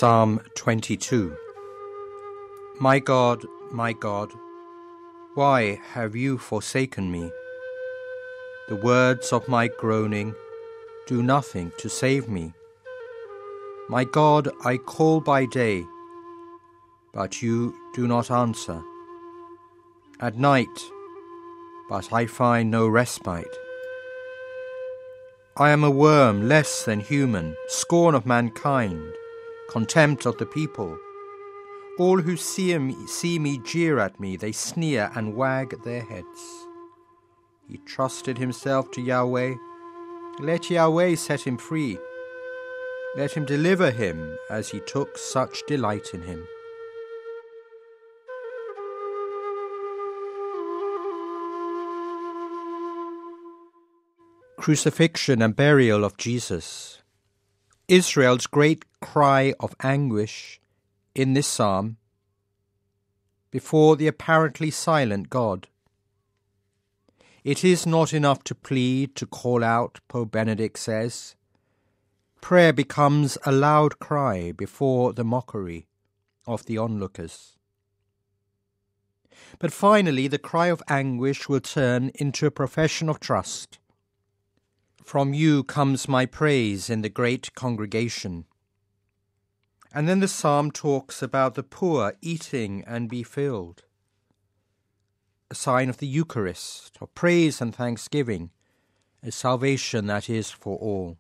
Psalm 22. My God, why have you forsaken me? The words of my groaning do nothing to save me. My God, I call by day, but you do not answer. At night, but I find no respite. I am a worm less than human, scorn of mankind, contempt of the people. All who see me jeer at me, they sneer and wag their heads. He trusted himself to Yahweh. Let Yahweh set him free. Let him deliver him, as he took such delight in him. Crucifixion and burial of Jesus. Israel's great cry of anguish in this psalm before the apparently silent God. It is not enough to plead, to call out, Pope Benedict says. Prayer becomes a loud cry before the mockery of the onlookers. But finally, the cry of anguish will turn into a profession of trust. From you comes my praise in the great congregation. And then the psalm talks about the poor eating and be filled, a sign of the Eucharist, of praise and thanksgiving, a salvation that is for all.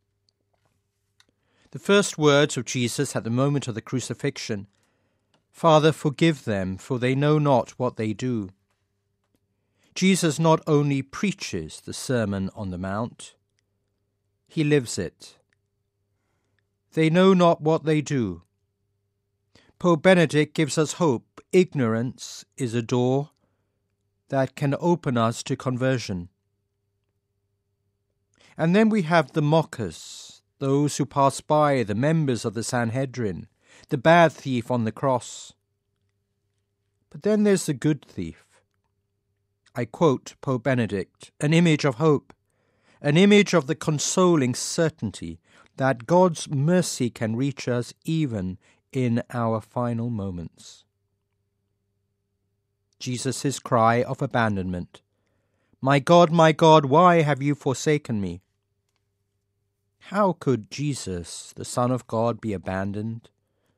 The first words of Jesus at the moment of the crucifixion, Father, forgive them, for they know not what they do. Jesus not only preaches the Sermon on the Mount, he lives it. They know not what they do. Pope Benedict gives us hope. Ignorance is a door that can open us to conversion. And then we have the mockers, those who pass by, the members of the Sanhedrin, the bad thief on the cross. But then there's the good thief. I quote Pope Benedict, an image of hope, an image of the consoling certainty that God's mercy can reach us even in our final moments. Jesus' cry of abandonment. My God, why have you forsaken me? How could Jesus, the Son of God, be abandoned?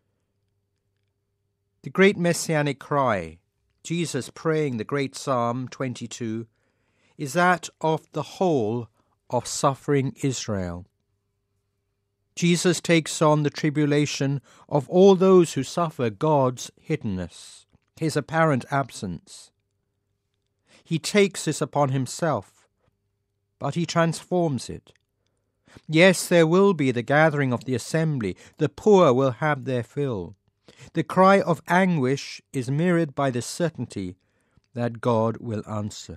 The great messianic cry, Jesus praying the great Psalm 22, is that of the whole of suffering Israel. Jesus takes on the tribulation of all those who suffer God's hiddenness, his apparent absence. He takes this upon himself, but he transforms it. Yes, there will be the gathering of the assembly. The poor will have their fill. The cry of anguish is mirrored by the certainty that God will answer.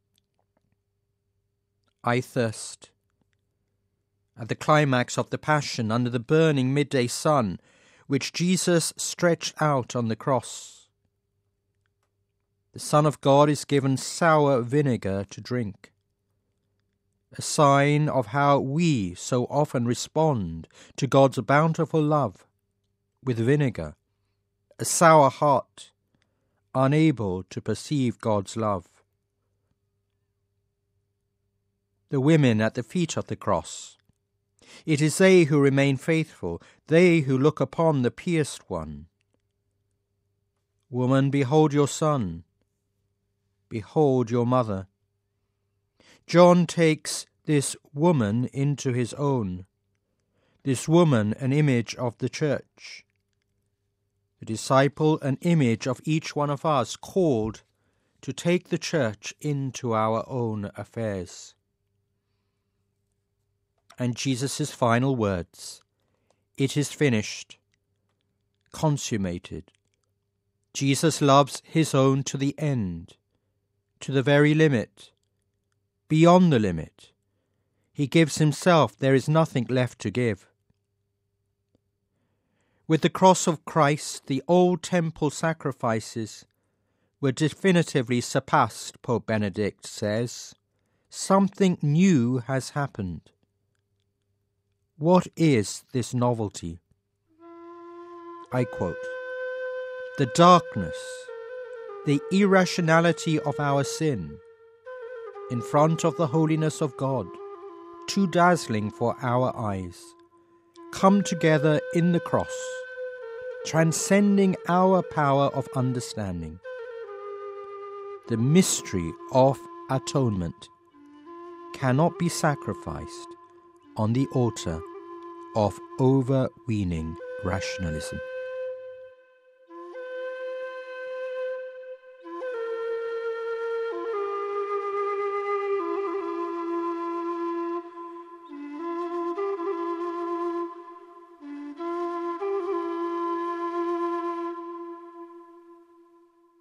I thirst. At the climax of the Passion, under the burning midday sun, which Jesus stretched out on the cross, the Son of God is given sour vinegar to drink, a sign of how we so often respond to God's bountiful love with vinegar, a sour heart, unable to perceive God's love. The women at the feet of the cross. It is they who remain faithful, they who look upon the pierced one. Woman, behold your son. Behold your mother. John takes this woman into his own, this woman an image of the church, the disciple an image of each one of us, called to take the church into our own affairs. And Jesus' final words, it is finished, consummated. Jesus loves his own to the end, to the very limit, beyond the limit. He gives himself, there is nothing left to give. With the cross of Christ, the old temple sacrifices were definitively surpassed, Pope Benedict says. Something new has happened. What is this novelty? I quote, "The darkness, the irrationality of our sin, in front of the holiness of God, too dazzling for our eyes, come together in the cross, transcending our power of understanding. The mystery of atonement cannot be sacrificed on the altar of overweening rationalism."